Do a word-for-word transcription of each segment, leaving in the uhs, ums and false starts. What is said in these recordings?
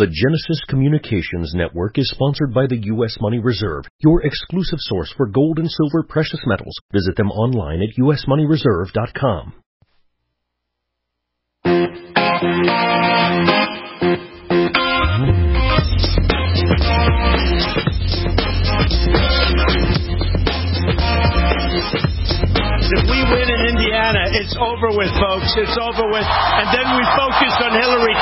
The Genesis Communications Network is sponsored by the U S Money Reserve, your exclusive source for gold and silver precious metals. Visit them online at u s money reserve dot com. If we win in Indiana, it's over with, folks. It's over with. And then we focus on Hillary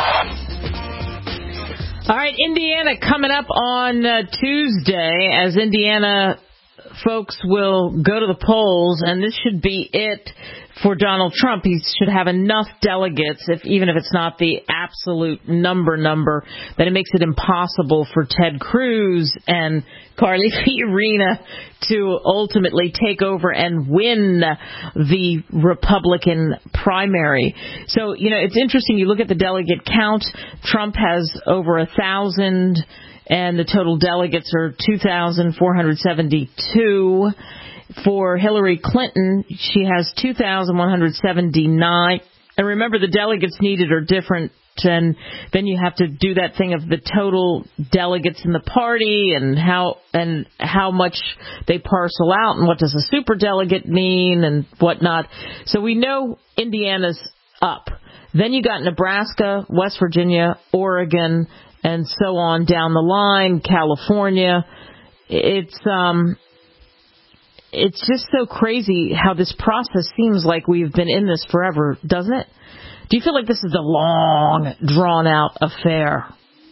Clinton. All right, Indiana coming up on uh, Tuesday, as Indiana folks will go to the polls, and this should be it for Donald Trump. He should have enough delegates, if even if it's not the absolute number number, that it makes it impossible for Ted Cruz and Carly Fiorina to ultimately take over and win the Republican primary. So, you know, it's interesting. You look at the delegate count. Trump has over a thousand, and the total delegates are two thousand four hundred seventy-two. For Hillary Clinton, she has two thousand one hundred seventy-nine. And remember, the delegates needed are different, and then you have to do that thing of the total delegates in the party and how and how much they parcel out and what does a superdelegate mean and whatnot. So we know Indiana's up. Then you got Nebraska, West Virginia, Oregon, and so on down the line, California. It's um. It's just so crazy how this process seems like we've been in this forever, doesn't it? Do you feel like this is a long, drawn-out affair?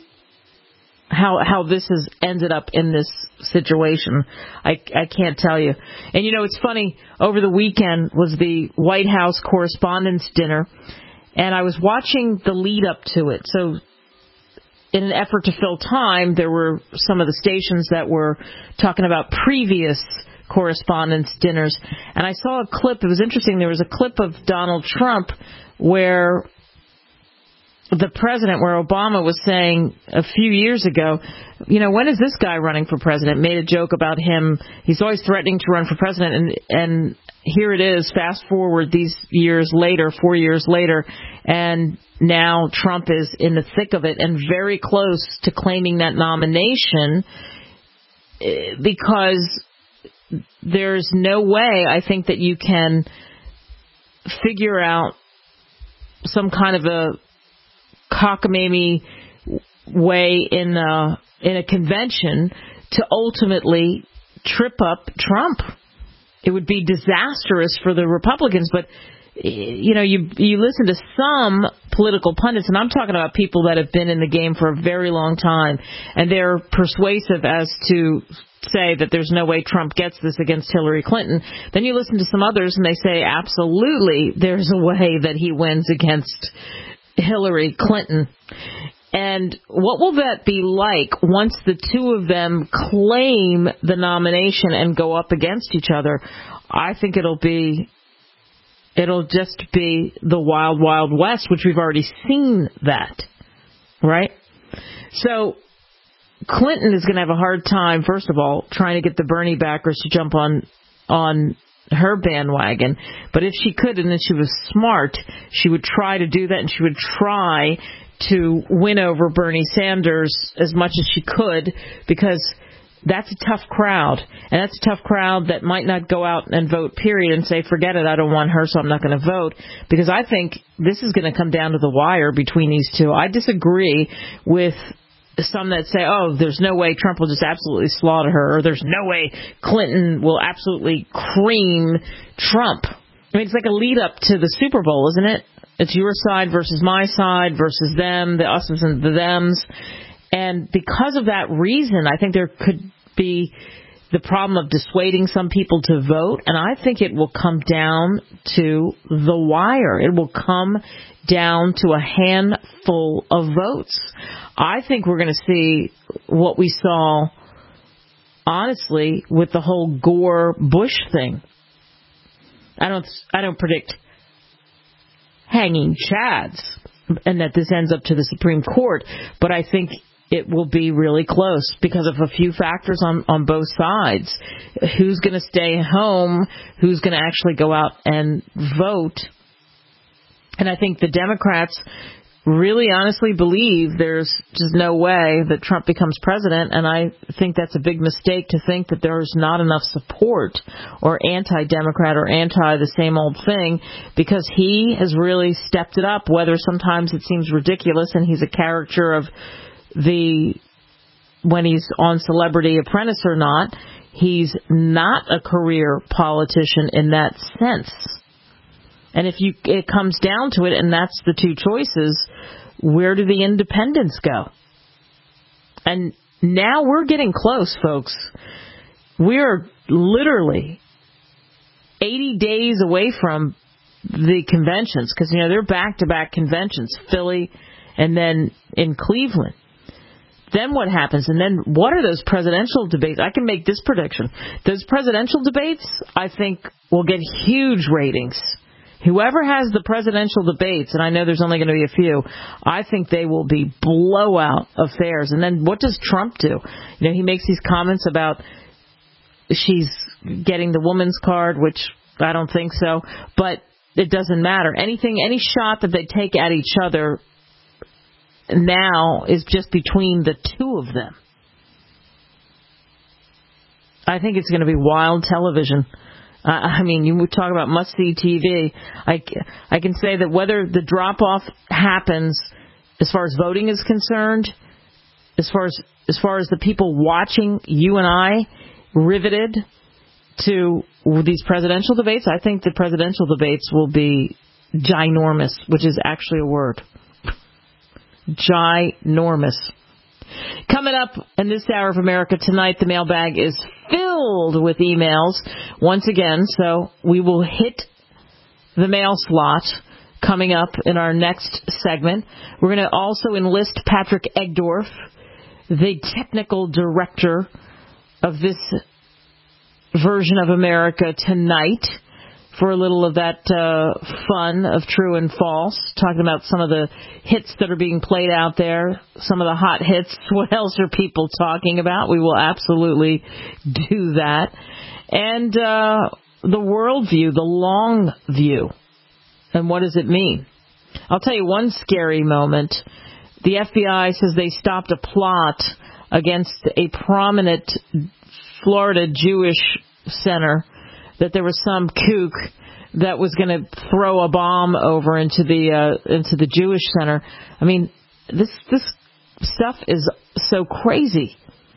How how this has ended up in this situation, I, I can't tell you. And, you know, it's funny, over the weekend was the White House Correspondents' Dinner, and I was watching the lead-up to it. So in an effort to fill time, there were some of the stations that were talking about previous correspondence dinners, and I saw a clip. It was interesting. There was a clip of Donald Trump where the president, where Obama was saying a few years ago, you know, when is this guy running for president? Made a joke about him. He's always threatening to run for president, and and here it is. Fast forward these years later, four years later, and now Trump is in the thick of it and very close to claiming that nomination, because there's no way, I think, that you can figure out some kind of a cockamamie way in a, in a convention to ultimately trip up Trump. It would be disastrous for the Republicans, but you know, you you listen to some political pundits, and I'm talking about people that have been in the game for a very long time, and they're persuasive as to say that there's no way Trump gets this against Hillary Clinton. Then you listen to some others, and they say absolutely there's a way that he wins against Hillary Clinton. And what will that be like once the two of them claim the nomination and go up against each other? I think it'll be... It'll just be the wild, wild west, which we've already seen that, right? So Clinton is going to have a hard time, first of all, trying to get the Bernie backers to jump on on her bandwagon. But if she could, and if she was smart, she would try to do that, and she would try to win over Bernie Sanders as much as she could, because that's a tough crowd, and that's a tough crowd that might not go out and vote, period, and say, forget it, I don't want her, so I'm not going to vote, because I think this is going to come down to the wire between these two. I disagree with some that say, oh, there's no way Trump will just absolutely slaughter her, or there's no way Clinton will absolutely cream Trump. I mean, it's like a lead-up to the Super Bowl, isn't it? It's your side versus my side versus them, the us's and the thems. And because of that reason, I think there could be the problem of dissuading some people to vote. And I think it will come down to the wire. It will come down to a handful of votes. I think we're going to see what we saw, honestly, with the whole Gore-Bush thing. I don't, I don't predict hanging chads and that this ends up to the Supreme Court, but I think it will be really close because of a few factors on, on both sides. Who's going to stay home? Who's going to actually go out and vote? And I think the Democrats really honestly believe there's just no way that Trump becomes president, and I think that's a big mistake to think that there's not enough support or anti-Democrat or anti the same old thing, because he has really stepped it up, whether sometimes it seems ridiculous and he's a caricature of the when he's on Celebrity Apprentice or not. He's not a career politician in that sense. And if you it comes down to it, and that's the two choices, where do the independents go? And now we're getting close, folks. We're literally eighty days away from the conventions, because, you know, they're back-to-back conventions, Philly and then in Cleveland. Then what happens? And then what are those presidential debates? I can make this prediction. Those presidential debates, I think, will get huge ratings. Whoever has the presidential debates, and I know there's only going to be a few, I think they will be blowout affairs. And then what does Trump do? You know, he makes these comments about she's getting the woman's card, which I don't think so, but it doesn't matter. Anything, any shot that they take at each other now is just between the two of them. I think it's going to be wild television. Uh, I mean, you would talk about must-see T V. I, I can say that whether the drop-off happens as far as voting is concerned, as far as as far as the people watching you and I riveted to these presidential debates, I think the presidential debates will be ginormous, which is actually a word. Ginormous. Coming up in this hour of America Tonight, the mailbag is filled with emails once again, so we will hit the mail slot coming up in our next segment. We're going to also enlist Patrick Egdorf, the technical director of this version of America Tonight, for a little of that uh, fun of true and false, talking about some of the hits that are being played out there, some of the hot hits. What else are people talking about? We will absolutely do that. And uh, the world view, the long view, and what does it mean? I'll tell you one scary moment. The F B I says they stopped a plot against a prominent Florida Jewish center, that there was some kook that was going to throw a bomb over into the uh, into the Jewish center. I mean, this this stuff is so crazy.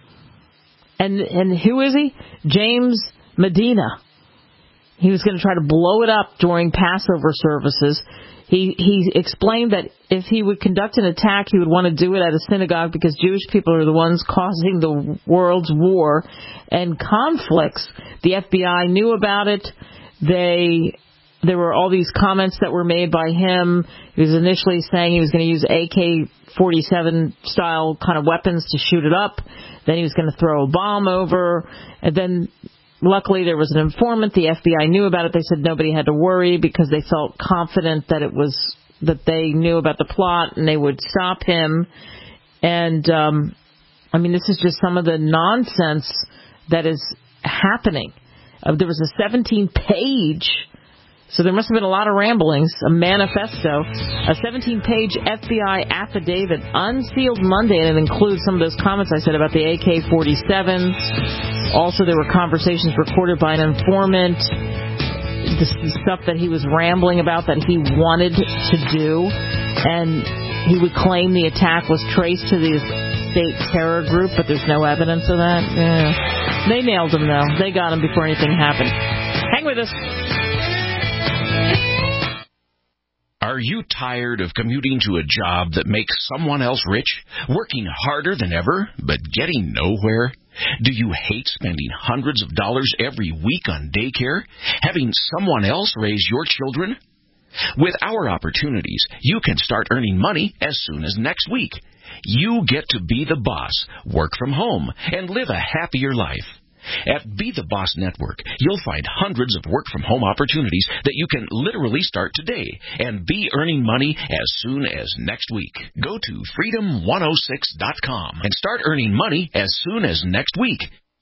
And and who is he? James Medina. He was going to try to blow it up during Passover services. He he explained that if he would conduct an attack, he would want to do it at a synagogue because Jewish people are the ones causing the world's war and conflicts. The F B I knew about it. They there were all these comments that were made by him. He was initially saying he was going to use A K forty-seven style kind of weapons to shoot it up. Then he was going to throw a bomb over, and then luckily, there was an informant. The F B I knew about it. They said nobody had to worry because they felt confident that it was that they knew about the plot and they would stop him. And um, I mean, this is just some of the nonsense that is happening. Uh, there was a seventeen-page, so there must have been a lot of ramblings, a manifesto, a seventeen-page F B I affidavit unsealed Monday, and it includes some of those comments I said about the A K forty-sevens. Also, there were conversations recorded by an informant, the stuff that he was rambling about that he wanted to do, and he would claim the attack was traced to the state terror group, but there's no evidence of that. Yeah. They nailed him, though. They got him before anything happened. Hang with us. Are you tired of commuting to a job that makes someone else rich, working harder than ever, but getting nowhere? Do you hate spending hundreds of dollars every week on daycare, having someone else raise your children? With our opportunities, you can start earning money as soon as next week. You get to be the boss, work from home, and live a happier life. At Be the Boss Network, you'll find hundreds of work-from-home opportunities that you can literally start today and be earning money as soon as next week. Go to freedom one oh six dot com and start earning money as soon as next week.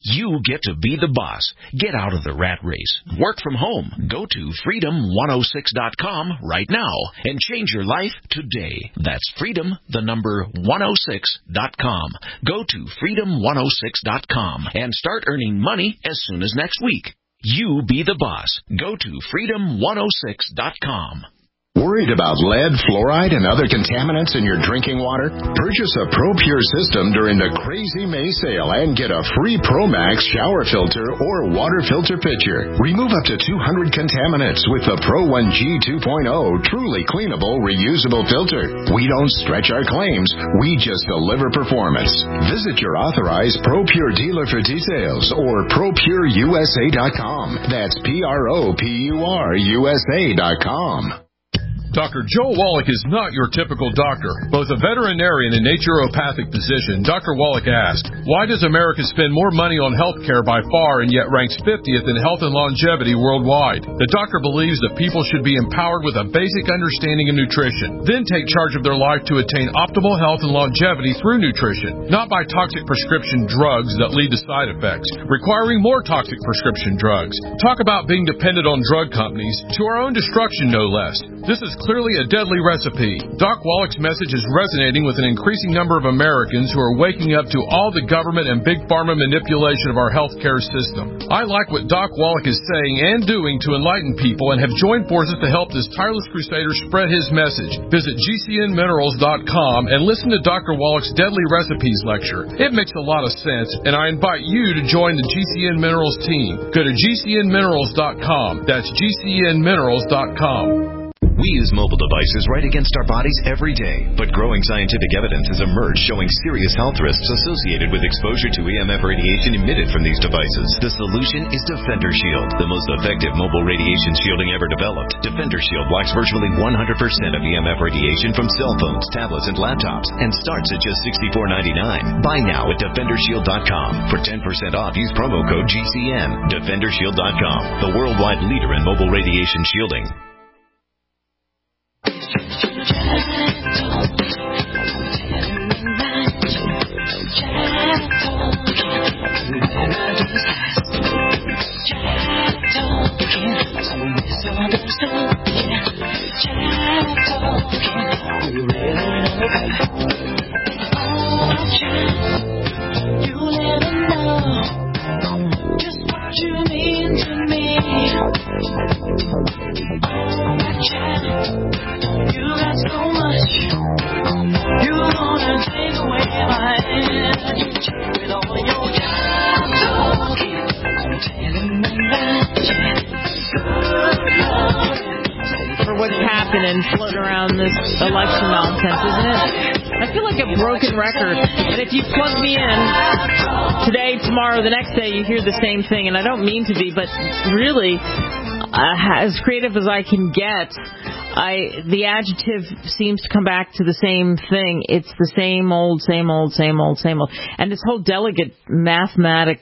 You get to be the boss. Get out of the rat race. Work from home. Go to freedom one oh six dot com right now and change your life today. That's freedom, the number one oh six dot com. Go to freedom one oh six dot com and start earning money as soon as next week. You be the boss. Go to freedom one oh six dot com. Worried about lead, fluoride, and other contaminants in your drinking water? Purchase a ProPure system during the Crazy May sale and get a free ProMax shower filter or water filter pitcher. Remove up to two hundred contaminants with the Pro one G two point oh truly cleanable, reusable filter. We don't stretch our claims. We just deliver performance. Visit your authorized ProPure dealer for details or pro pure U S A dot com. That's P R O P U R U S A dot com. Doctor Joe Wallach is not your typical doctor. Both a veterinarian and naturopathic physician, Doctor Wallach asked, why does America spend more money on health care by far and yet ranks fiftieth in health and longevity worldwide? The doctor believes that people should be empowered with a basic understanding of nutrition, then take charge of their life to attain optimal health and longevity through nutrition, not by toxic prescription drugs that lead to side effects, requiring more toxic prescription drugs. Talk about being dependent on drug companies, to our own destruction no less. This is clearly a deadly recipe. Doc Wallach's message is resonating with an increasing number of Americans who are waking up to all the government and big pharma manipulation of our healthcare system. I like what Doc Wallach is saying and doing to enlighten people and have joined forces to help this tireless crusader spread his message. Visit G C N minerals dot com and listen to Doctor Wallach's Deadly Recipes lecture. It makes a lot of sense, and I invite you to join the G C N Minerals team. Go to G C N minerals dot com. That's G C N minerals dot com. We use mobile devices right against our bodies every day, but growing scientific evidence has emerged showing serious health risks associated with exposure to E M F radiation emitted from these devices. The solution is Defender Shield, the most effective mobile radiation shielding ever developed. Defender Shield blocks virtually one hundred percent of E M F radiation from cell phones, tablets, and laptops, and starts at just sixty-four ninety-nine. Buy now at defender shield dot com. For ten percent off, use promo code G C N. defender shield dot com, the worldwide leader in mobile radiation shielding. For what's happening floating around this election nonsense, isn't it? I feel like a broken record. And if you plug me in today, tomorrow, the next day, you hear the same thing. And I don't mean to be, but really, uh, as creative as I can get, I the adjective seems to come back to the same thing. It's the same old, same old, same old, same old. And this whole delegate mathematic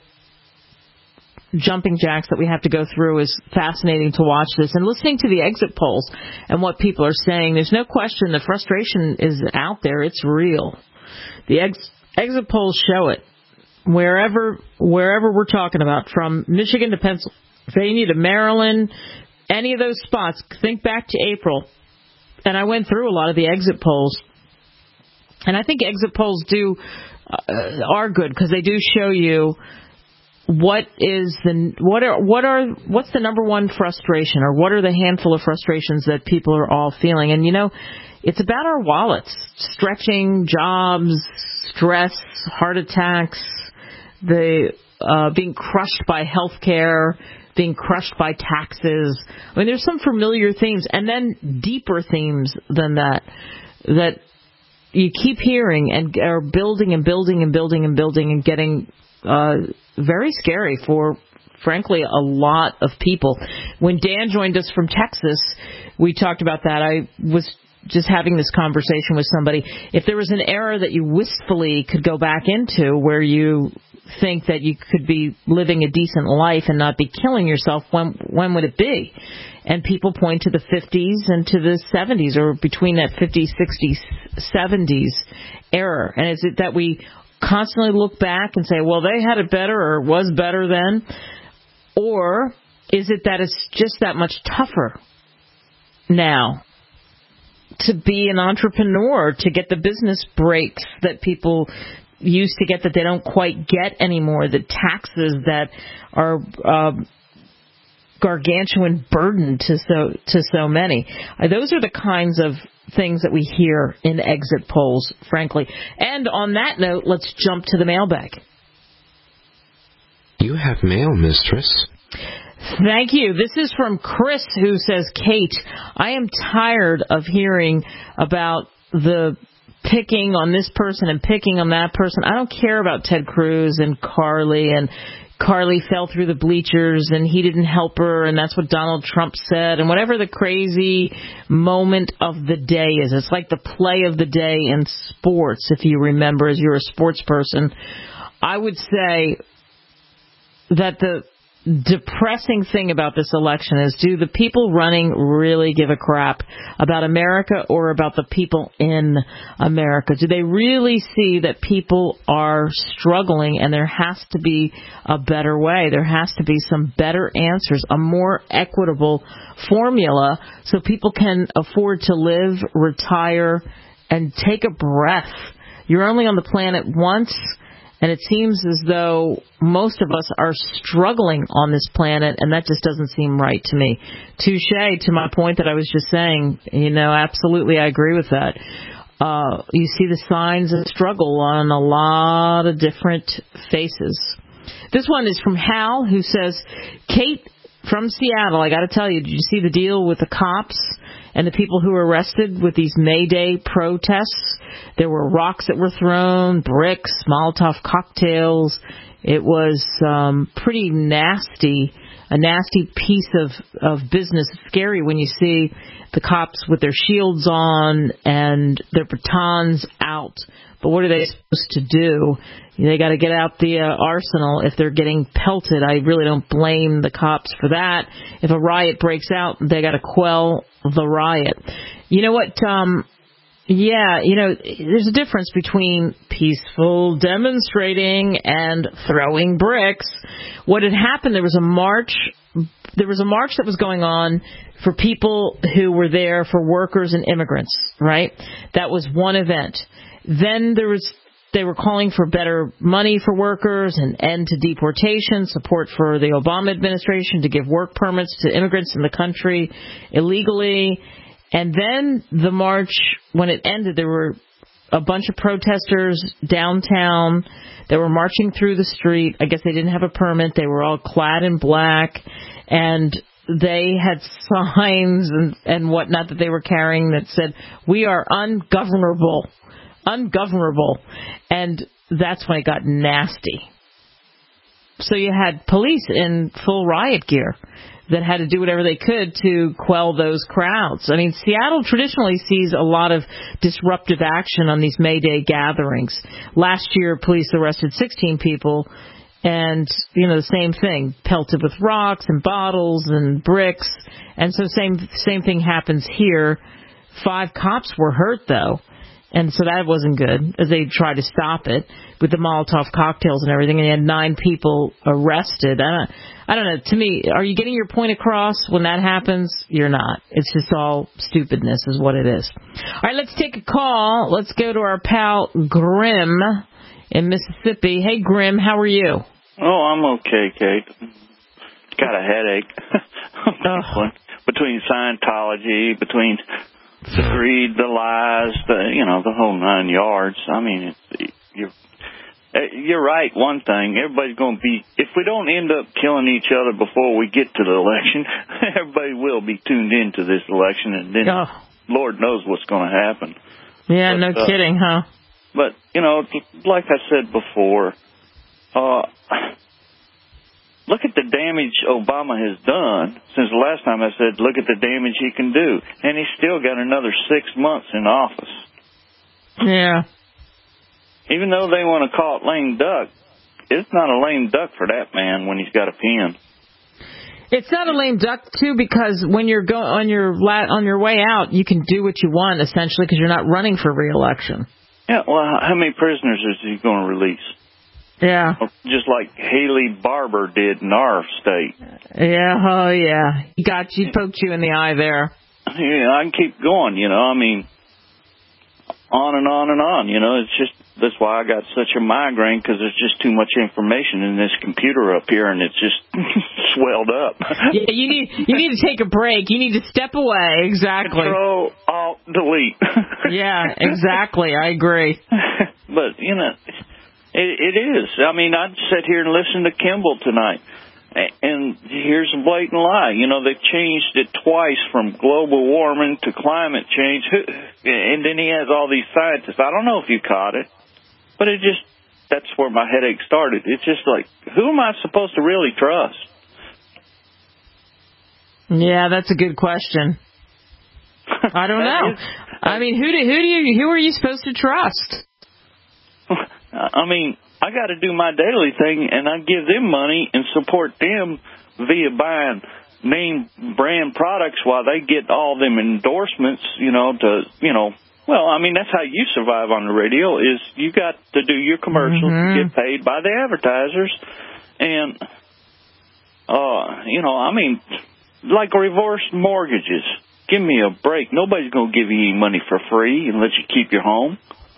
jumping jacks that we have to go through is fascinating to watch this. And listening to the exit polls and what people are saying, there's no question the frustration is out there. It's real. The ex- exit polls show it. Wherever, wherever we're talking about, from Michigan to Pennsylvania to Maryland, any of those spots, think back to April. And I went through a lot of the exit polls. And I think exit polls do uh, are good because they do show you what is the what are what are what's the number one frustration, or what are the handful of frustrations that people are all feeling. And you know, it's about our wallets, stretching, jobs, stress, heart attacks, the uh, being crushed by health care, being crushed by taxes. I mean, there's some familiar themes, and then deeper themes than that that you keep hearing and are building and building and building and building and getting uh, very scary for, frankly, a lot of people. When Dan joined us from Texas, we talked about that. I was just having this conversation with somebody. If there was an era that you wistfully could go back into where you think that you could be living a decent life and not be killing yourself, when when would it be? And people point to the fifties and to the seventies, or between that fifties, sixties, seventies era. And is it that we constantly look back and say, well, they had it better or it was better then? Or is it that it's just that much tougher now to be an entrepreneur, to get the business breaks that people used to get that they don't quite get anymore, the taxes that are uh, gargantuan burden to so to so many? Uh, those are the kinds of things that we hear in exit polls, frankly. And on that note, let's jump to the mailbag. You have mail, mistress. Thank you. This is from Chris, who says, Kate, I am tired of hearing about the picking on this person and picking on that person. I don't care about Ted Cruz and Carly, and Carly fell through the bleachers and he didn't help her, and that's what Donald Trump said, and whatever the crazy moment of the day is. It's like the play of the day in sports, if you remember, as you're a sports person. I would say that the depressing thing about this election is, do the people running really give a crap about America or about the people in America? Do they really see that people are struggling and there has to be a better way? There has to be some better answers, a more equitable formula so people can afford to live, retire, and take a breath. You're only on the planet once. And it seems as though most of us are struggling on this planet, and that just doesn't seem right to me. Touche to my point that I was just saying. You know, absolutely, I agree with that. Uh, you see the signs of struggle on a lot of different faces. This one is from Hal, who says, Kate from Seattle, I got to tell you, did you see the deal with the cops and the people who were arrested with these May Day protests? There were rocks that were thrown, bricks, Molotov cocktails. It was um, pretty nasty, a nasty piece of, of business. Scary when you see the cops with their shields on and their batons out. But what are they supposed to do? They got to get out the uh, arsenal if they're getting pelted. I really don't blame the cops for that. If a riot breaks out, they got to quell the riot. You know what? Um, yeah, you know, there's a difference between peaceful demonstrating and throwing bricks. What had happened, there was a march. There was a march that was going on for people who were there, for workers and immigrants, right? That was one event. Then there was, they were calling for better money for workers, an end to deportation, support for the Obama administration to give work permits to immigrants in the country illegally. And then the march, when it ended, there were a bunch of protesters downtown that were marching through the street. I guess they didn't have a permit. They were all clad in black, and they had signs and, and whatnot that they were carrying that said, "We are ungovernable." Ungovernable. And that's when it got nasty. So you had police in full riot gear that had to do whatever they could to quell those crowds. I mean, Seattle traditionally sees a lot of disruptive action on these May Day gatherings. Last year, police arrested sixteen people, and, you know, the same thing, pelted with rocks and bottles and bricks. And so same same thing happens here. Five cops were hurt, though. And so that wasn't good, as they tried to stop it with the Molotov cocktails and everything. And they had nine people arrested. I don't, I don't know. To me, are you getting your point across when that happens? You're not. It's just all stupidness is what it is. All right, let's take a call. Let's go to our pal Grim in Mississippi. Hey, Grim, how are you? Oh, I'm okay, Kate. Got a headache. oh. Between Scientology, between... The greed, the lies, the, you know, the whole nine yards. I mean, it's, you're, you're right, one thing. Everybody's going to be, if we don't end up killing each other before we get to the election, everybody will be tuned into this election, and then oh. Lord knows what's going to happen. Yeah, but, no uh, kidding, huh? But, you know, like I said before, uh... look at the damage Obama has done since the last time I said, look at the damage he can do. And he's still got another six months in office. Yeah. Even though they want to call it lame duck, it's not a lame duck for that man when he's got a pen. It's not a lame duck, too, because when you're go- on your la- on your way out, you can do what you want, essentially, because you're not running for re-election. Yeah, well, how many prisoners is he going to release? Yeah. Just like Haley Barbour did in our state. Yeah, oh, yeah. He got you, poked you in the eye there. Yeah, I can keep going, you know. I mean, on and on and on, you know. It's just, that's why I got such a migraine, because there's just too much information in this computer up here, and it's just swelled up. Yeah, you need you need to take a break. You need to step away. Exactly. Control, Alt, Delete. Yeah, exactly. I agree. But, you know, it, it is. I mean, I'd sit here and listen to Kimball tonight, and here's a blatant lie. You know, they've changed it twice from global warming to climate change, and then he has all these scientists. I don't know if you caught it, but it just, that's where my headache started. It's just like, who am I supposed to really trust? Yeah, that's a good question. I don't know. I mean, who do who do you who are you supposed to trust? I mean, I got to do my daily thing, and I give them money and support them via buying name brand products while they get all them endorsements, you know, to, you know, well, I mean, that's how you survive on the radio, is you got to do your commercials, mm-hmm. get paid by the advertisers, and, uh, you know, I mean, like reverse mortgages. Give me a break. Nobody's going to give you any money for free and let you keep your home.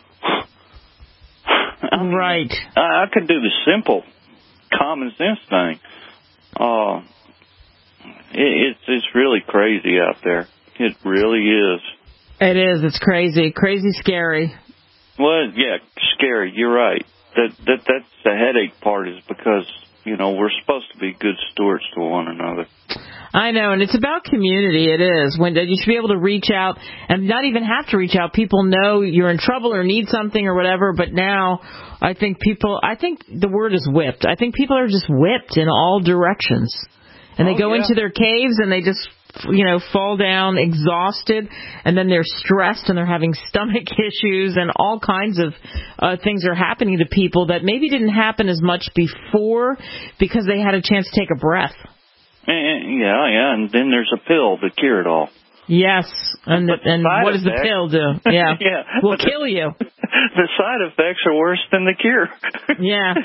I mean, right. I, I could do the simple, common sense thing. Uh, it, it's it's really crazy out there. It really is. It is. It's crazy. Crazy scary. Well, yeah, scary. You're right. That that that's the headache part, is because, you know, we're supposed to be good stewards to one another. I know, and it's about community. It is. When you should be able to reach out, and not even have to reach out. People know you're in trouble or need something or whatever, but now I think people, I think the word is whipped. I think people are just whipped in all directions. And they oh, go yeah. into their caves and they just, you know, fall down exhausted, and then they're stressed and they're having stomach issues, and all kinds of uh, things are happening to people that maybe didn't happen as much before because they had a chance to take a breath. And, yeah, yeah, and then there's a pill to cure it all. Yes, and the, and what does the pill do? Yeah, yeah, will kill you. The side effects are worse than the cure. Yeah,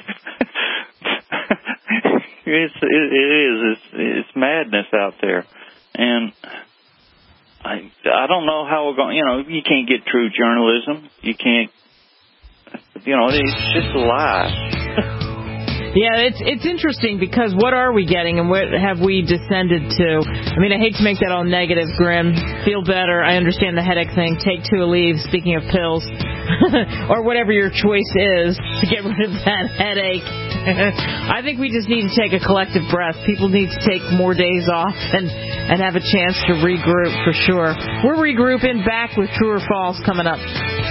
it's it, it is it's it's madness out there, and I I don't know how we're going. You know, you can't get true journalism. You can't. You know, it's just a lie. Yeah, it's it's interesting, because what are we getting, and what have we descended to? I mean, I hate to make that all negative, Grim. Feel better. I understand the headache thing. Take two Aleve, speaking of pills, or whatever your choice is to get rid of that headache. I think we just need to take a collective breath. People need to take more days off and, and have a chance to regroup, for sure. We're regrouping, back with True or False coming up.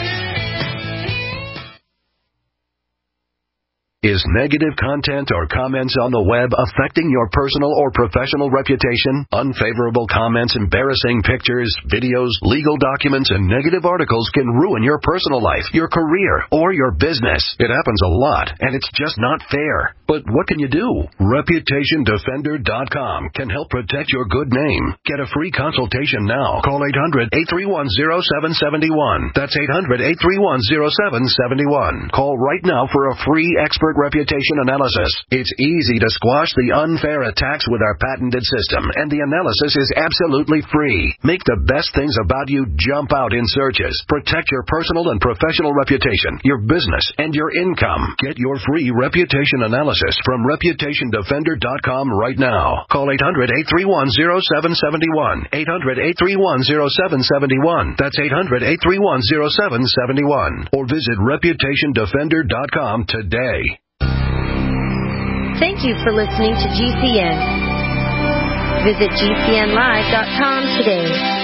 Is negative content or comments on the web affecting your personal or professional reputation? Unfavorable comments, embarrassing pictures, videos, legal documents, and negative articles can ruin your personal life, your career, or your business. It happens a lot, and it's just not fair. But what can you do? Reputation Defender dot com can help protect your good name. Get a free consultation now. Call eight hundred, eight three one, zero seven seven one. That's eight hundred, eight three one, zero seven seven one. Call right now for a free expert reputation analysis. It's easy to squash the unfair attacks with our patented system, and the analysis is absolutely free. Make the best things about you jump out in searches. Protect your personal and professional reputation, your business, and your income. Get your free reputation analysis from Reputation Defender dot com right now. Call eight hundred, eight three one, zero seven seven one. eight hundred, eight three one, zero seven seven one. That's eight hundred, eight three one, zero seven seven one. Or visit Reputation Defender dot com today. Thank you for listening to G C N. Visit G C N live dot com today.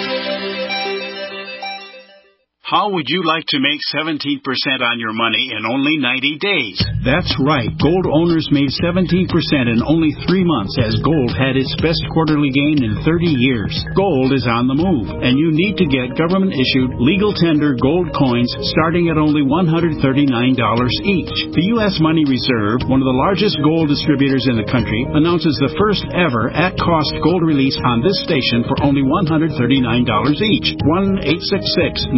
How would you like to make seventeen percent on your money in only ninety days? That's right. Gold owners made seventeen percent in only three months as gold had its best quarterly gain in thirty years. Gold is on the move, and you need to get government-issued, legal tender gold coins starting at only one hundred thirty-nine dollars each. The U S Money Reserve, one of the largest gold distributors in the country, announces the first ever at-cost gold release on this station for only one hundred thirty-nine dollars each. one eight six six, nine four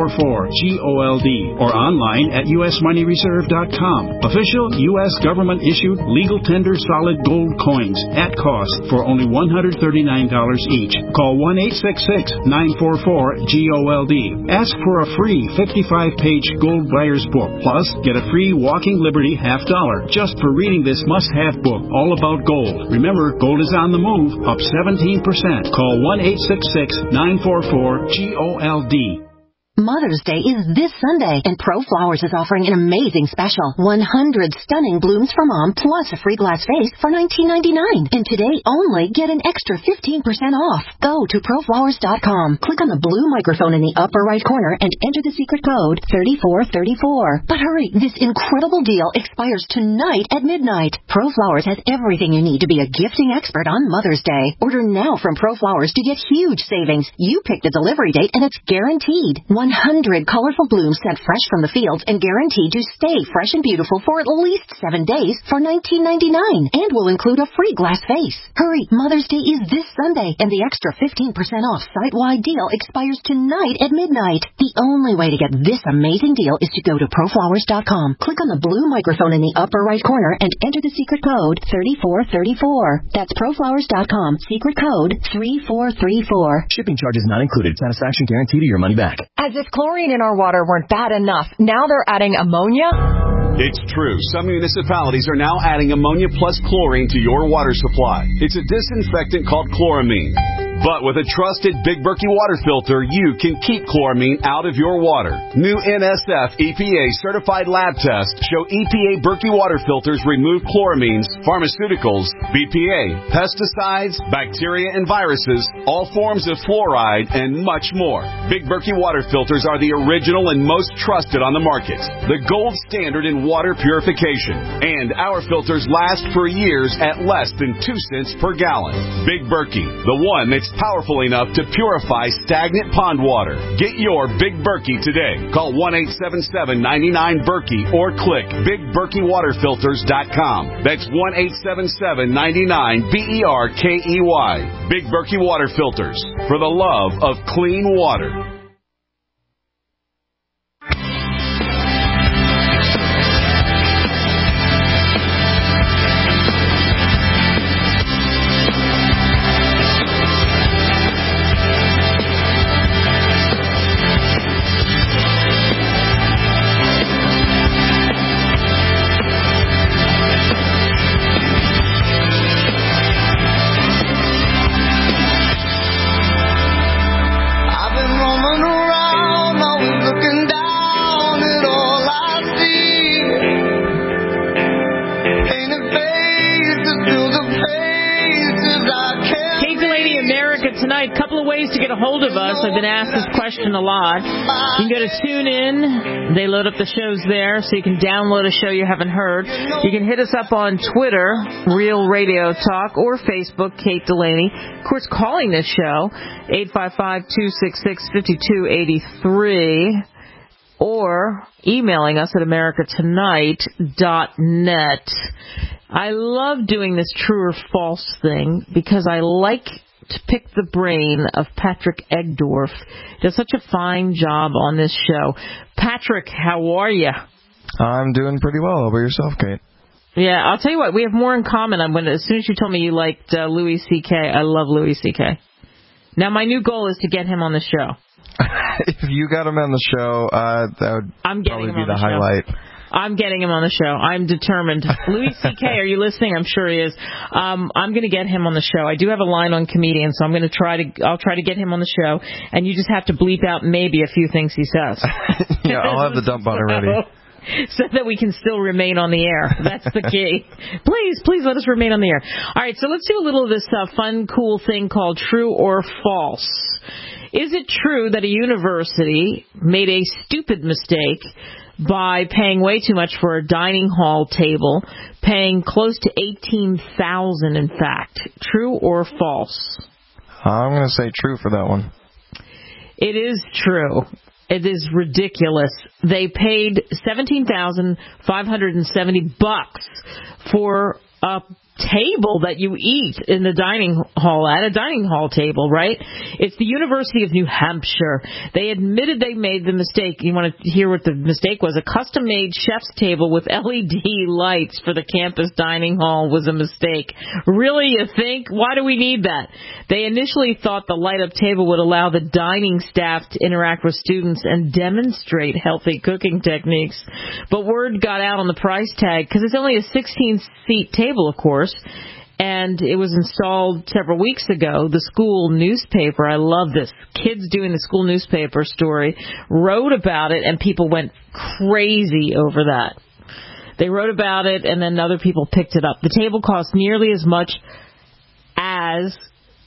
four four, G O L D or online at U S money reserve dot com. Official U S government-issued legal tender solid gold coins at cost for only one hundred thirty-nine dollars each. Call one eight six six, nine four four, G O L D. Ask for a free fifty-five page gold buyer's book. Plus, get a free Walking Liberty half dollar just for reading this must-have book all about gold. Remember, gold is on the move, up seventeen percent. Call one eight six six, nine four four, G O L D. Mother's Day is this Sunday, and ProFlowers is offering an amazing special. one hundred stunning blooms for Mom, plus a free glass vase for nineteen ninety-nine. And today only, get an extra fifteen percent off. Go to pro flowers dot com, click on the blue microphone in the upper right corner, and enter the secret code thirty-four thirty-four. But hurry, this incredible deal expires tonight at midnight. ProFlowers has everything you need to be a gifting expert on Mother's Day. Order now from ProFlowers to get huge savings. You pick the delivery date, and it's guaranteed. one hundred colorful blooms sent fresh from the fields and guaranteed to stay fresh and beautiful for at least seven days for nineteen ninety-nine, and will include a free glass vase. Hurry, Mother's Day is this Sunday, and the extra fifteen percent off site-wide deal expires tonight at midnight. The only way to get this amazing deal is to go to pro flowers dot com, click on the blue microphone in the upper right corner, and enter the secret code thirty-four thirty-four. That's pro flowers dot com, secret code three four three four. Shipping charges not included. Satisfaction guarantee to your money back. As if chlorine in our water weren't bad enough, now they're adding ammonia? It's true. Some municipalities are now adding ammonia plus chlorine to your water supply. It's a disinfectant called chloramine. But with a trusted Big Berkey water filter, you can keep chloramine out of your water. New N S F E P A certified lab tests show E P A Berkey water filters remove chloramines, pharmaceuticals, B P A, pesticides, bacteria and viruses, all forms of fluoride, and much more. Big Berkey water filters are the original and most trusted on the market. The gold standard in water purification. And our filters last for years at less than two cents per gallon. Big Berkey, the one that's powerful enough to purify stagnant pond water. Get your Big Berkey today. Call one eight seven seven, nine nine, Berkey or click big berkey water filters dot com. That's one eight seven seven, nine nine, B E R K E Y. Big Berkey Water Filters, for the love of clean water. I've been asked this question a lot. You can go to TuneIn. They load up the shows there, so you can download a show you haven't heard. You can hit us up on Twitter, Real Radio Talk, or Facebook, Kate Delaney. Of course, calling this show, eight five five, two six six, five two eight three, or emailing us at america tonight dot net. I love doing this true or false thing because I like to pick the brain of Patrick Egdorf. Does such a fine job on this show. Patrick, how are you? I'm doing pretty well. How about yourself, Kate? Yeah, I'll tell you what, we have more in common. I'm gonna, as soon as you told me you liked uh, Louis C K, I love Louis C K. Now, my new goal is to get him on the show. If you got him on the show, uh, that would I'm probably him be on the, the highlight. I'm getting him on the show. I'm determined. Louis C K, are you listening? I'm sure he is. Um, I'm going to get him on the show. I do have a line on comedians, so I'm going to try to. I'll try to get him on the show, and you just have to bleep out maybe a few things he says. Yeah, I'll have the dump button ready. So that we can still remain on the air. That's the key. Please, please let us remain on the air. All right, so let's do a little of this uh, fun, cool thing called True or False. Is it true that a university made a stupid mistake by paying way too much for a dining hall table, paying close to eighteen thousand dollars, in fact? True or false? I'm going to say true for that one. It is true. It is ridiculous. They paid seventeen thousand five hundred seventy bucks for a table that you eat in the dining hall at, a dining hall table, right? It's the University of New Hampshire. They admitted they made the mistake. You want to hear what the mistake was? A custom-made chef's table with L E D lights for the campus dining hall was a mistake. Really, you think? Why do we need that? They initially thought the light-up table would allow the dining staff to interact with students and demonstrate healthy cooking techniques. But word got out on the price tag, because it's only a sixteen-seat table, of course, and it was installed several weeks ago. The school newspaper, I love this, kids doing the school newspaper story, wrote about it, and people went crazy over that. They wrote about it, and then other people picked it up. The table cost nearly as much as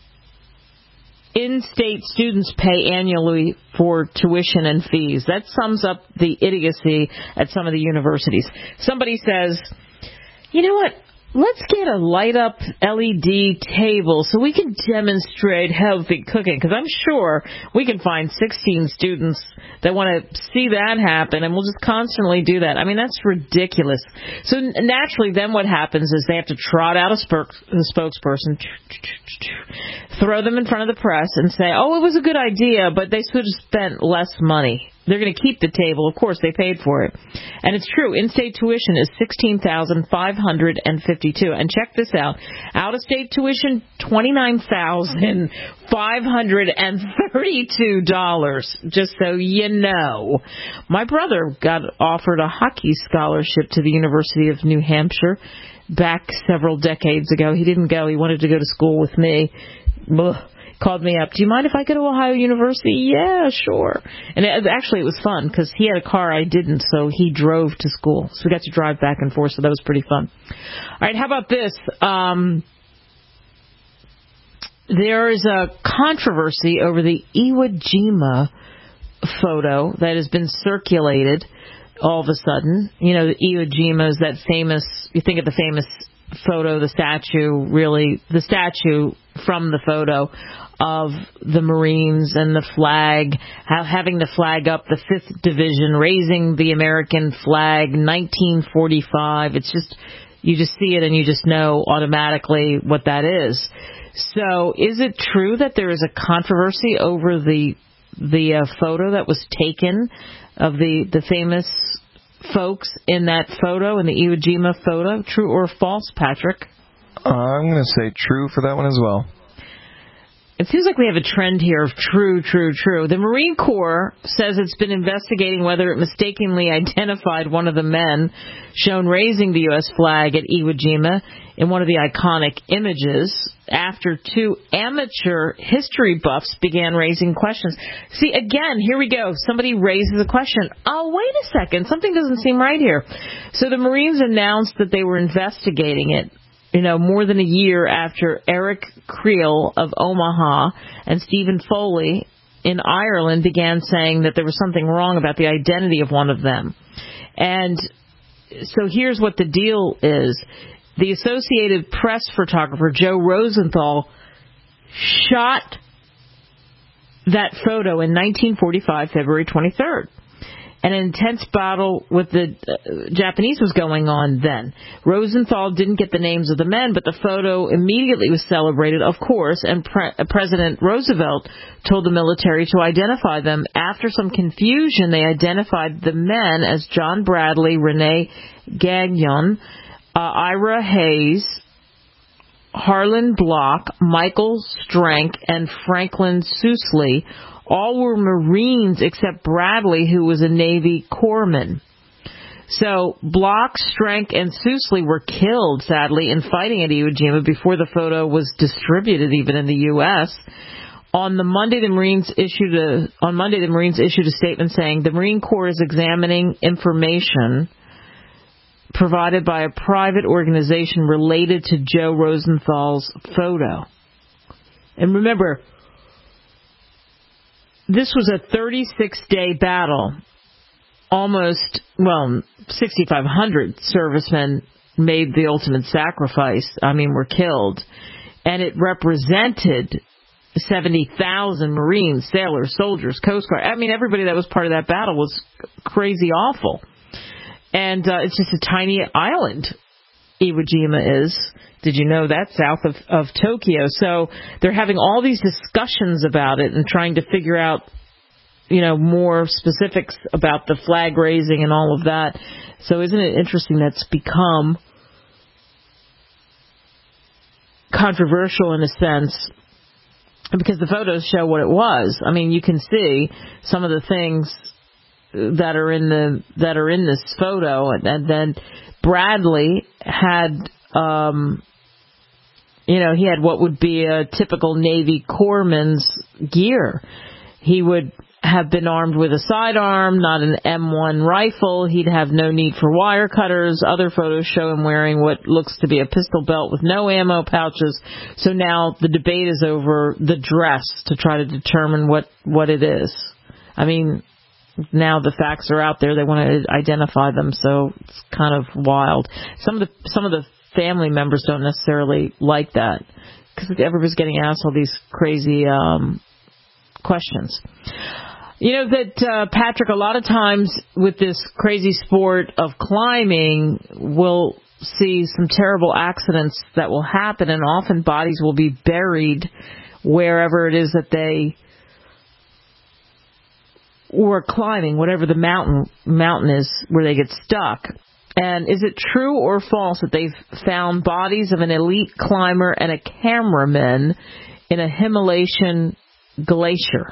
in-state students pay annually for tuition and fees. That sums up the idiocy at some of the universities. Somebody says, you know what? Let's get a light-up L E D table so we can demonstrate healthy cooking, because I'm sure we can find sixteen students that want to see that happen, and we'll just constantly do that. I mean, that's ridiculous. So naturally, then what happens is they have to trot out a, spok- a spokesperson, throw them in front of the press, and say, oh, it was a good idea, but they should have spent less money. They're going to keep the table. Of course, they paid for it. And it's true. In-state tuition is sixteen thousand five hundred fifty-two dollars. And check this out. Out-of-state tuition, twenty-nine thousand five hundred thirty-two dollars, just so you know. My brother got offered a hockey scholarship to the University of New Hampshire back several decades ago. He didn't go. He wanted to go to school with me. Ugh. Called me up. Do you mind if I go to Ohio University? Yeah, sure. And it, actually, it was fun because he had a car, I didn't, so he drove to school. So we got to drive back and forth, so that was pretty fun. All right, how about this? Um, there is a controversy over the Iwo Jima photo that has been circulated all of a sudden. You know, the Iwo Jima is that famous, you think of the famous photo, the statue, really, the statue from the photo of the Marines and the flag, having the flag up, the fifth Division, raising the American flag, nineteen forty-five. It's just, you just see it and you just know automatically what that is. So is it true that there is a controversy over the the uh, photo that was taken of the, the famous folks in that photo, in the Iwo Jima photo? True or false, Patrick? Uh, I'm going to say true for that one as well. It seems like we have a trend here of true, true, true. The Marine Corps says it's been investigating whether it mistakenly identified one of the men shown raising the U S flag at Iwo Jima in one of the iconic images after two amateur history buffs began raising questions. See, again, here we go. Somebody raises a question. Oh, wait a second. Something doesn't seem right here. So the Marines announced that they were investigating it, you know, more than a year after Eric Creel of Omaha and Stephen Foley in Ireland began saying that there was something wrong about the identity of one of them. And so here's what the deal is. The Associated Press photographer, Joe Rosenthal, shot that photo in nineteen forty-five, February twenty-third. An intense battle with the uh, Japanese was going on then. Rosenthal didn't get the names of the men, but the photo immediately was celebrated, of course, and Pre- President Roosevelt told the military to identify them. After some confusion, they identified the men as John Bradley, Rene Gagnon, uh, Ira Hayes, Harlan Block, Michael Strank, and Franklin Sousley. All were Marines except Bradley, who was a Navy corpsman. So Block, Strank, and Sousley were killed, sadly, in fighting at Iwo Jima before the photo was distributed even in the U S On the Monday, the Marines issued a on Monday the Marines issued a statement saying the Marine Corps is examining information provided by a private organization related to Joe Rosenthal's photo. And remember, this was a thirty-six day battle. Almost, well, sixty-five hundred servicemen made the ultimate sacrifice. I mean, were killed. And it represented seventy thousand Marines, sailors, soldiers, Coast Guard. I mean, everybody that was part of that battle was crazy awful. And uh, it's just a tiny island Iwo Jima is. Did you know that's south of, of Tokyo? So they're having all these discussions about it and trying to figure out, you know, more specifics about the flag raising and all of that. So isn't it interesting that's become controversial in a sense, because the photos show what it was. I mean, you can see some of the things that are in the that are in this photo, and, and then Bradley had, um, you know, he had what would be a typical Navy corpsman's gear. He would have been armed with a sidearm, not an M one rifle. He'd have no need for wire cutters. Other photos show him wearing what looks to be a pistol belt with no ammo pouches. So now the debate is over the dress to try to determine what, what it is. I mean, now the facts are out there. They want to identify them, so it's kind of wild. Some of the some of the family members don't necessarily like that because everybody's getting asked all these crazy um, questions. You know that, uh, Patrick, a lot of times with this crazy sport of climbing, we'll see some terrible accidents that will happen, and often bodies will be buried wherever it is that they were climbing, whatever the mountain mountain is where they get stuck. And is it true or false that they've found bodies of an elite climber and a cameraman in a Himalayan glacier?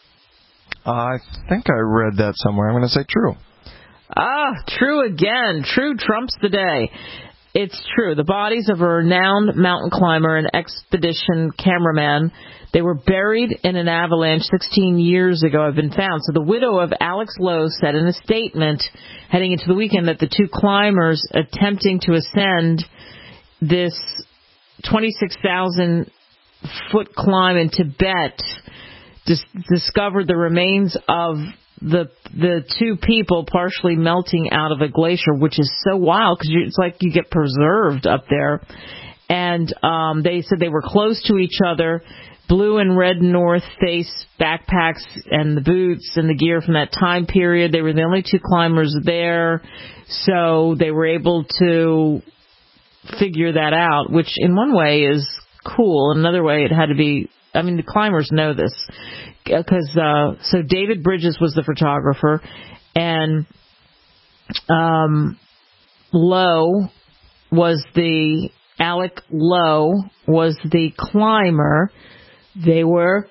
I think I read that somewhere. I'm going to say true. Ah, true again. True trumps the day. It's true. The bodies of a renowned mountain climber and expedition cameraman, they were buried in an avalanche sixteen years ago, have been found. So the widow of Alex Lowe said in a statement heading into the weekend that the two climbers attempting to ascend this twenty-six thousand foot climb in Tibet dis- discovered the remains of the the two people partially melting out of a glacier, which is so wild because it's like you get preserved up there. And um, they said they were close to each other. Blue and red North Face backpacks and the boots and the gear from that time period. They were the only two climbers there, so they were able to figure that out, which in one way is cool. Another way, it had to be, I mean, the climbers know this. Because uh, so David Bridges was the photographer, and um, Lowe was the Alec Lowe was the climber. They were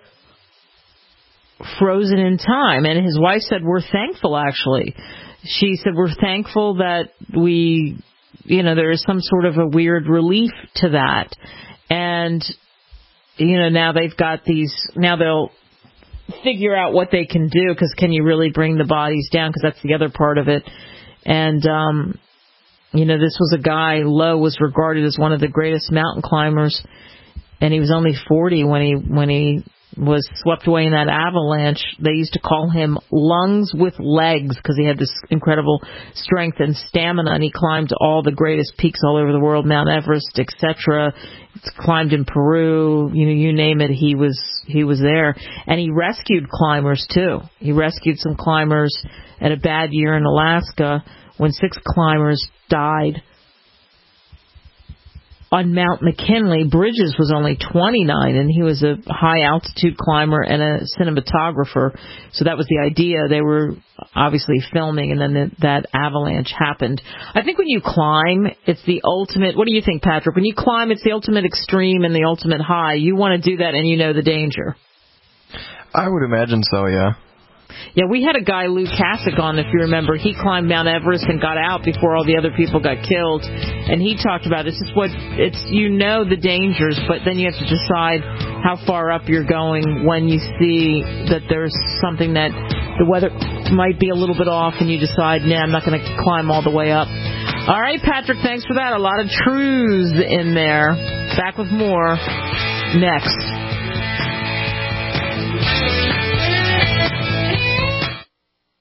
frozen in time, and his wife said, "We're thankful." Actually, she said, "We're thankful that we, you know, there is some sort of a weird relief to that." And you know, now they've got these. Now they'll figure out what they can do, because can you really bring the bodies down? Because that's the other part of it. And, um, you know, this was a guy, Lowe was regarded as one of the greatest mountain climbers, and he was only forty when he when he was swept away in that avalanche. They used to call him lungs with legs because he had this incredible strength and stamina, and he climbed all the greatest peaks all over the world, Mount Everest, et cetera. Climbed in Peru, you know, you name it, he was he was there. And he rescued climbers too. He rescued some climbers at a bad year in Alaska when six climbers died. On Mount McKinley, Bridges was only twenty-nine, and he was a high-altitude climber and a cinematographer. So that was the idea. They were obviously filming, and then the, that avalanche happened. I think when you climb, it's the ultimate... What do you think, Patrick? When you climb, it's the ultimate extreme and the ultimate high. You want to do that, and you know the danger. I would imagine so, yeah. Yeah, we had a guy, Lou Kasich, on, if you remember. He climbed Mount Everest and got out before all the other people got killed. And he talked about it's just what it's you know the dangers, but then you have to decide how far up you're going when you see that there's something that the weather might be a little bit off, and you decide, nah, I'm not going to climb all the way up. All right, Patrick, thanks for that. A lot of truths in there. Back with more next. Danger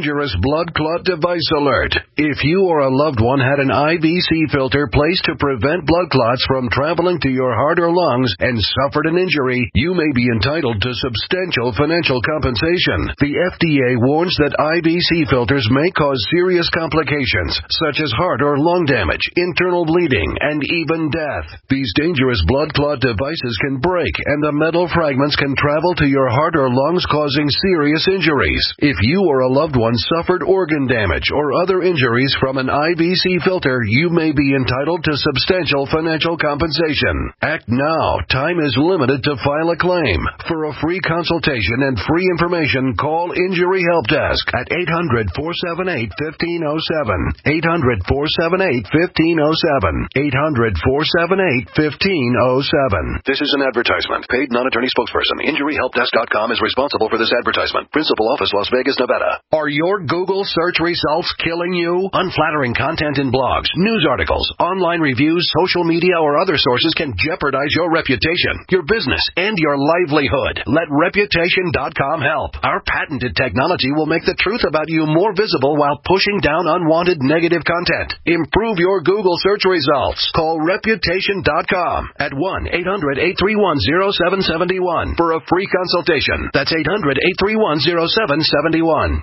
dangerous blood clot device alert. If you or a loved one had an I V C filter placed to prevent blood clots from traveling to your heart or lungs and suffered an injury, you may be entitled to substantial financial compensation. The F D A warns that I V C filters may cause serious complications, such as heart or lung damage, internal bleeding, and even death. These dangerous blood clot devices can break, and the metal fragments can travel to your heart or lungs, causing serious injuries. If you or a loved one suffered organ damage or other injuries from an I V C filter, you may be entitled to substantial financial compensation. Act now. Time is limited to file a claim. For a free consultation and free information, call Injury Help Desk at eight hundred, four seven eight, one five zero seven. eight hundred, four seven eight, one five zero seven. eight hundred, four seven eight, one five zero seven. This is an advertisement. Paid non-attorney spokesperson. Injury Help Desk dot com is responsible for this advertisement. Principal office, Las Vegas, Nevada. Are your Google search results killing you? Unflattering content in blogs, news articles, online reviews, social media, or other sources can jeopardize your reputation, your business, and your livelihood. Let Reputation dot com help. Our patented technology will make the truth about you more visible while pushing down unwanted negative content. Improve your Google search results. Call Reputation dot com at one eight hundred, eight three one, zero seven seven one for a free consultation. That's eight hundred, eight three one, zero seven seven one.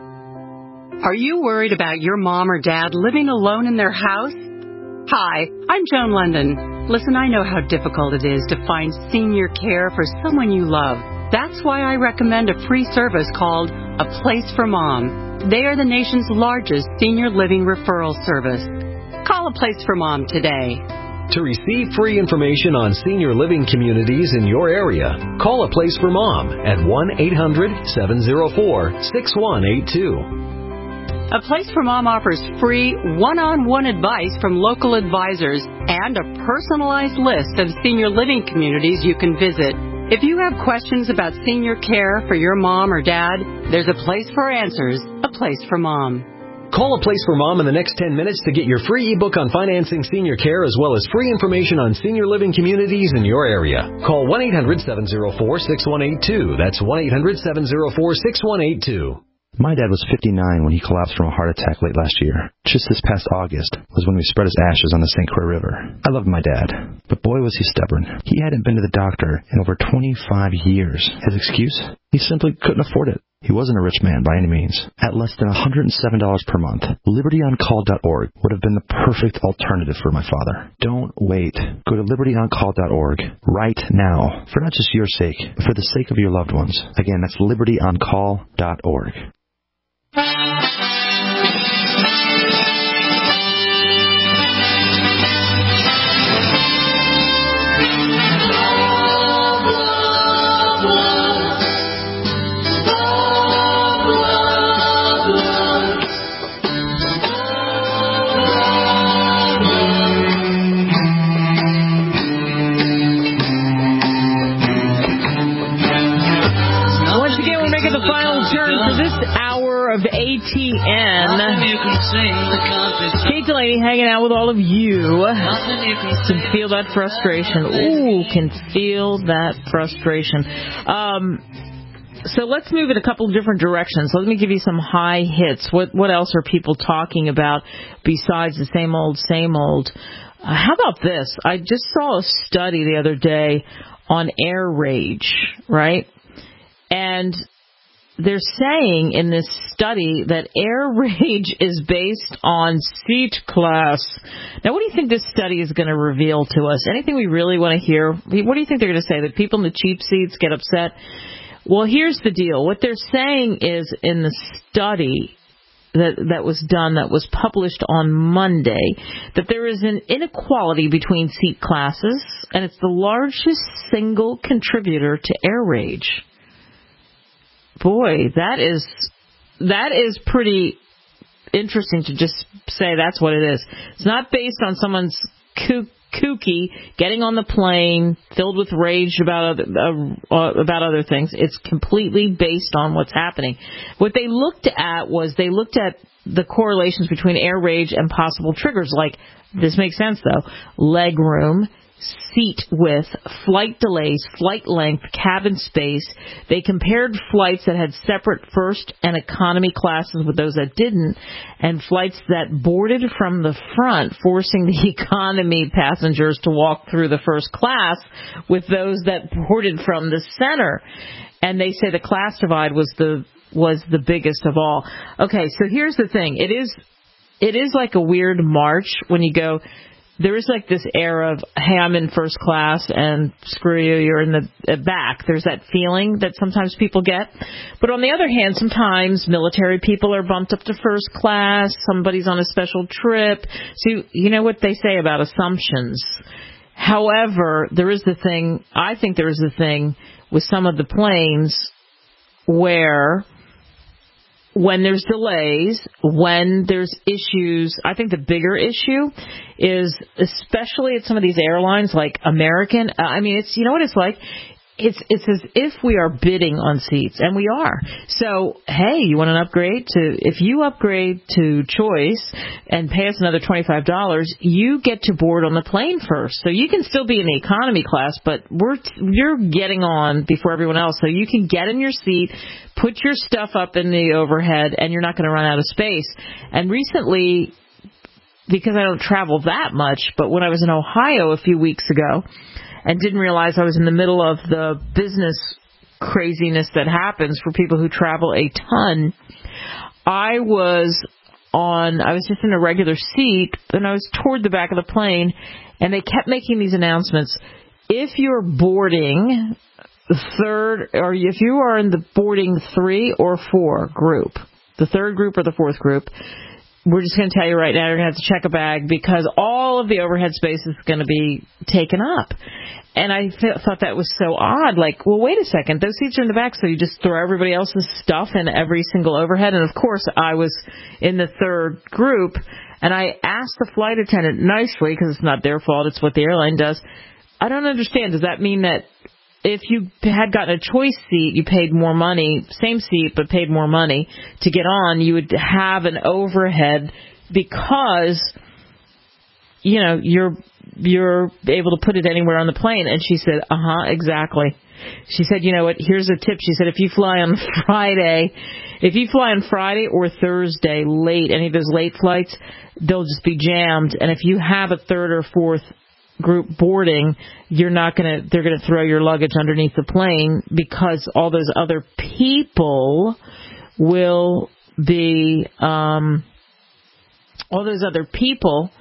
Are you worried about your mom or dad living alone in their house? Hi, I'm Joan London. Listen, I know how difficult it is to find senior care for someone you love. That's why I recommend a free service called A Place for Mom. They are the nation's largest senior living referral service. Call A Place for Mom today. To receive free information on senior living communities in your area, call A Place for Mom at one eight hundred, seven oh four, six one eight two. A Place for Mom offers free one-on-one advice from local advisors and a personalized list of senior living communities you can visit. If you have questions about senior care for your mom or dad, there's a place for answers, A Place for Mom. Call A Place for Mom in the next ten minutes to get your free ebook on financing senior care as well as free information on senior living communities in your area. Call one eight hundred, seven oh four, six one eight two. That's one eight hundred, seven oh four, six one eight two. My dad was fifty-nine when he collapsed from a heart attack late last year. Just this past August was when we spread his ashes on the Saint Croix River. I loved my dad, but boy was he stubborn. He hadn't been to the doctor in over twenty-five years. His excuse? He simply couldn't afford it. He wasn't a rich man by any means. At less than one hundred seven dollars per month, liberty on call dot org would have been the perfect alternative for my father. Don't wait. Go to liberty on call dot org right now, for not just your sake, but for the sake of your loved ones. Again, that's liberty on call dot org. Of A T N. Kate Delaney hanging out with all of you. Can feel that frustration. Ooh, can feel that frustration. Um, so let's move in a couple of different directions. Let me give you some high hits. What what else are people talking about besides the same old, same old? Uh, how about this? I just saw a study the other day on air rage, right? And they're saying in this study that air rage is based on seat class. Now, what do you think this study is going to reveal to us? Anything we really want to hear? What do you think they're going to say? That people in the cheap seats get upset? Well, here's the deal. What they're saying is in the study that that was done, that was published on Monday, that there is an inequality between seat classes, and it's the largest single contributor to air rage. Boy, that is that is pretty interesting to just say that's what it is. It's not based on someone's kook, kooky getting on the plane filled with rage about other, uh, about other things. It's completely based on what's happening. What they looked at was they looked at the correlations between air rage and possible triggers. Like, this makes sense though: leg room, seat width, flight delays, flight length, cabin space. They compared flights that had separate first and economy classes with those that didn't, and flights that boarded from the front, forcing the economy passengers to walk through the first class, with those that boarded from the center. And they say the class divide was the was the biggest of all. Okay, so here's the thing. It is it is like a weird march when you go. There is like this air of, hey, I'm in first class and screw you, you're in the back. There's that feeling that sometimes people get. But on the other hand, sometimes military people are bumped up to first class. Somebody's on a special trip. So you know what they say about assumptions. However, there is the thing, I think there is the thing with some of the planes where when there's delays, when there's issues, I think the bigger issue is, especially at some of these airlines like American, I mean, it's, you know what it's like? It's it's as if we are bidding on seats, and we are. So, hey, you want an upgrade to, if you upgrade to Choice and pay us another twenty-five dollars, you get to board on the plane first. So you can still be in the economy class, but we're you're getting on before everyone else. So you can get in your seat, put your stuff up in the overhead, and you're not going to run out of space. And recently, because I don't travel that much, but when I was in Ohio a few weeks ago, and didn't realize I was in the middle of the business craziness that happens for people who travel a ton. I was on, I was just in a regular seat, and I was toward the back of the plane, and they kept making these announcements. If you're boarding third, or if you are in the boarding three or four group, the third group or the fourth group, we're just going to tell you right now, you're going to have to check a bag because all of the overhead space is going to be taken up. And I th- thought that was so odd. Like, well, wait a second. Those seats are in the back, so you just throw everybody else's stuff in every single overhead. And, of course, I was in the third group, and I asked the flight attendant nicely, because it's not their fault, it's what the airline does. I don't understand. Does that mean that if you had gotten a choice seat, you paid more money, same seat, but paid more money to get on, you would have an overhead because, you know, you're you're able to put it anywhere on the plane? And she said, uh-huh, exactly. She said, you know what, here's a tip. She said, if you fly on Friday, if you fly on Friday or Thursday late, any of those late flights, they'll just be jammed. And if you have a third or fourth group boarding, you're not going to, they're going to throw your luggage underneath the plane because all those other people will be, um, all those other people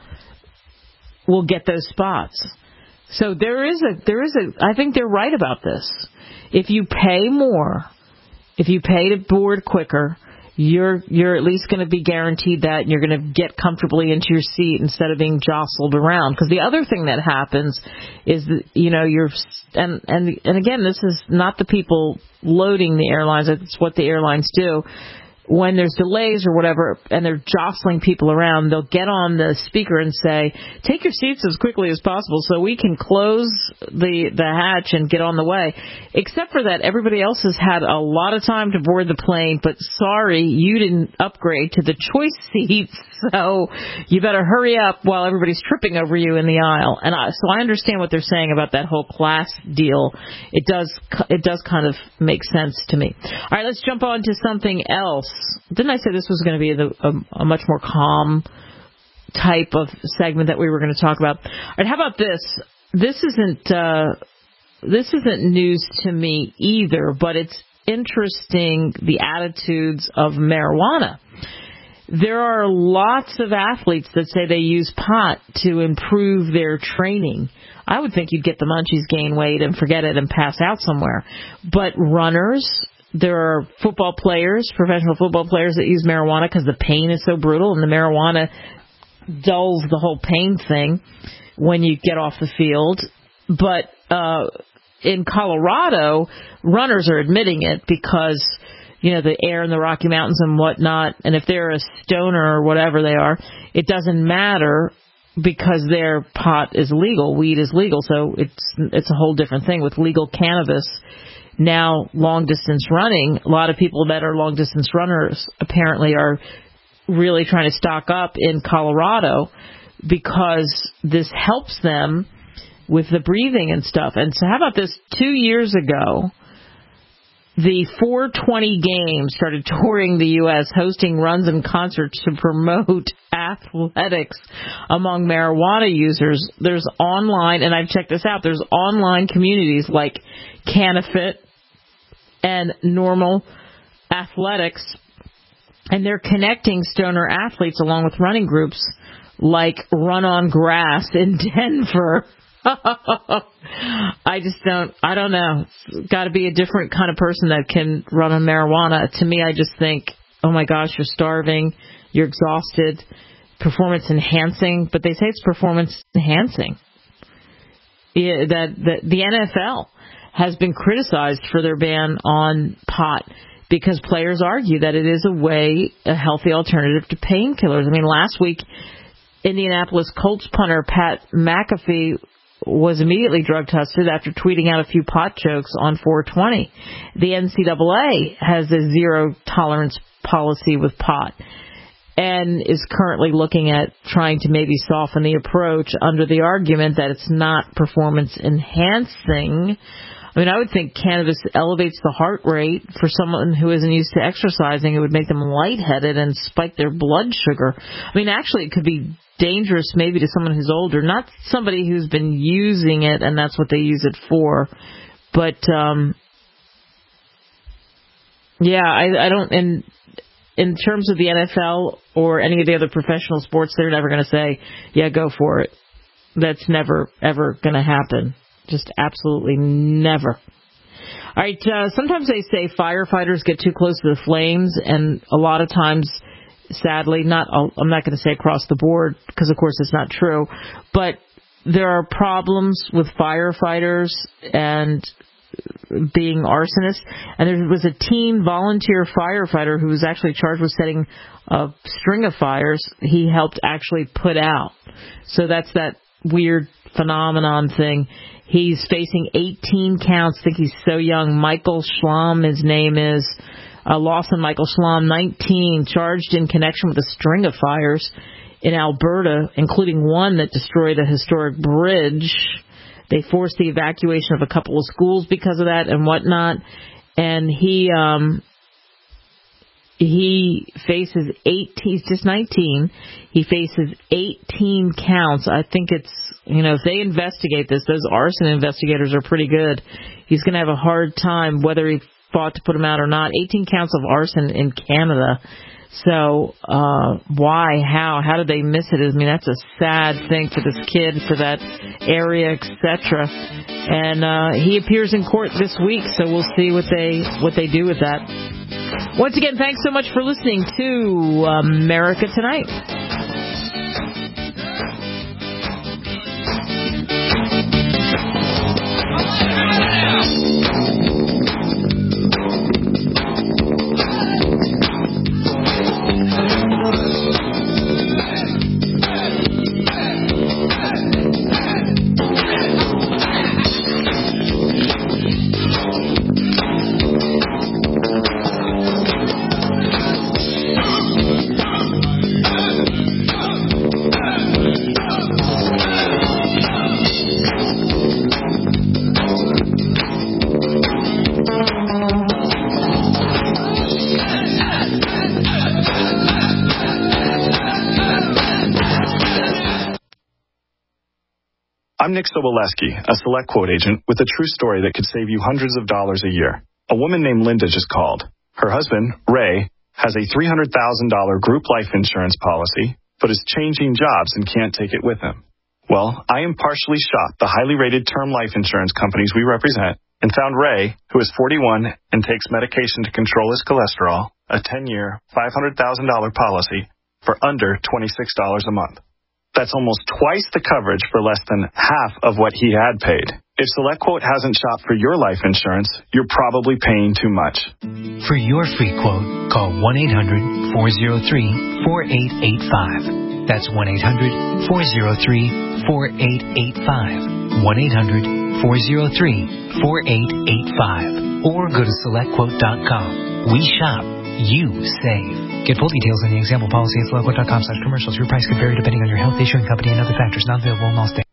will get those spots. So there is a, there is a, I think they're right about this. If you pay more, if you pay to board quicker, you're you're at least going to be guaranteed that, and you're going to get comfortably into your seat instead of being jostled around. Because the other thing that happens is that, you know, you're, and, and, and again, this is not the people loading the airlines, it's what the airlines do. When there's delays or whatever, and they're jostling people around, they'll get on the speaker and say, take your seats as quickly as possible so we can close the the hatch and get on the way. Except for that, everybody else has had a lot of time to board the plane, but sorry, you didn't upgrade to the choice seats, so you better hurry up while everybody's tripping over you in the aisle. And I, so I understand what they're saying about that whole class deal. It does, it does kind of make sense to me. All right, let's jump on to something else. Didn't I say this was going to be the, a, a much more calm type of segment that we were going to talk about? All right, how about this? This isn't uh, this isn't news to me either, but it's interesting, the attitudes of marijuana. There are lots of athletes that say they use pot to improve their training. I would think you'd get the munchies, gain weight, and forget it and pass out somewhere. But runners, there are football players, professional football players that use marijuana because the pain is so brutal, and the marijuana dulls the whole pain thing when you get off the field. But uh, in Colorado, runners are admitting it because, you know, the air in the Rocky Mountains and whatnot, and if they're a stoner or whatever they are, it doesn't matter because their pot is legal, weed is legal, so it's it's a whole different thing. With legal cannabis, now long-distance running, a lot of people that are long-distance runners apparently are really trying to stock up in Colorado because this helps them with the breathing and stuff. And so how about this? Two years ago, the four twenty Games started touring the U S, hosting runs and concerts to promote athletics among marijuana users. There's online, and I've checked this out, there's online communities like CannaFit and Normal Athletics, and they're connecting stoner athletes along with running groups like Run on Grass in Denver. I just don't, I don't know. It's got to be a different kind of person that can run on marijuana. To me, I just think, oh my gosh, you're starving, you're exhausted, performance enhancing, but they say it's performance enhancing. Yeah, that, that the N F L has been criticized for their ban on pot because players argue that it is a way, a healthy alternative to painkillers. I mean, last week, Indianapolis Colts punter Pat McAfee was immediately drug tested after tweeting out a few pot jokes on four twenty. The N C double A has a zero tolerance policy with pot and is currently looking at trying to maybe soften the approach under the argument that it's not performance enhancing. I mean, I would think cannabis elevates the heart rate for someone who isn't used to exercising. It would make them lightheaded and spike their blood sugar. I mean, actually, it could be dangerous maybe to someone who's older, not somebody who's been using it and that's what they use it for. But, um, yeah, I, I don't, in, in terms of the N F L or any of the other professional sports, they're never going to say, yeah, go for it. That's never, ever going to happen. Just absolutely never. All right, uh, sometimes they say firefighters get too close to the flames, and a lot of times, sadly, not I'm not going to say across the board, because of course it's not true, but there are problems with firefighters and being arsonists. And there was a teen volunteer firefighter who was actually charged with setting a string of fires he helped actually put out. So that's that weird phenomenon thing. He's facing eighteen counts. I think he's so young. Michael Schlamm, his name is. Uh, Lawson Michael Schlamm, nineteen, charged in connection with a string of fires in Alberta, including one that destroyed a historic bridge. They forced the evacuation of a couple of schools because of that and whatnot. And he um, he faces eight. He's just nineteen. He faces eighteen counts. I think it's, you know, if they investigate this, those arson investigators are pretty good. He's going to have a hard time whether he fought to put him out or not. eighteen counts of arson in Canada. So uh, why, how, how did they miss it? I mean, that's a sad thing for this kid, for that area, et cetera. And uh, he appears in court this week, so we'll see what they what they do with that. Once again, thanks so much for listening to America Tonight. I'm Nick Soboleski, a Select Quote agent with a true story that could save you hundreds of dollars a year. A woman named Linda just called. Her husband, Ray, has a three hundred thousand dollars group life insurance policy, but is changing jobs and can't take it with him. Well, I impartially shopped the highly rated term life insurance companies we represent and found Ray, who is forty-one and takes medication to control his cholesterol, a ten-year, five hundred thousand dollars policy for under twenty-six dollars a month. That's almost twice the coverage for less than half of what he had paid. If SelectQuote hasn't shopped for your life insurance, you're probably paying too much. For your free quote, call one eight hundred, four oh three, four eight eight five. That's one eight hundred, four oh three, four eight eight five. one eight hundred, four oh three, four eight eight five. Or go to select quote dot com. We shop. You save. Get full details in the example policy at select quote dot com slash commercials. Your price could vary depending on your health, issuing company, and other factors not available in all states.